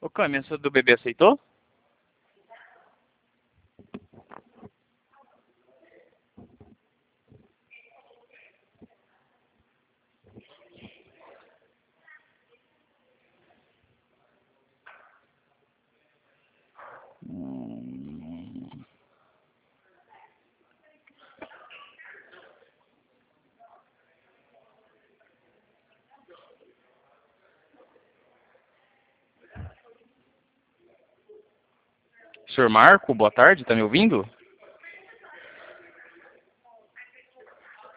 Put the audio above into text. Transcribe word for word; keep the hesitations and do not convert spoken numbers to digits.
Ô, Cami, essa do bebê aceitou? Hum. Senhor Marco, boa tarde, tá me ouvindo?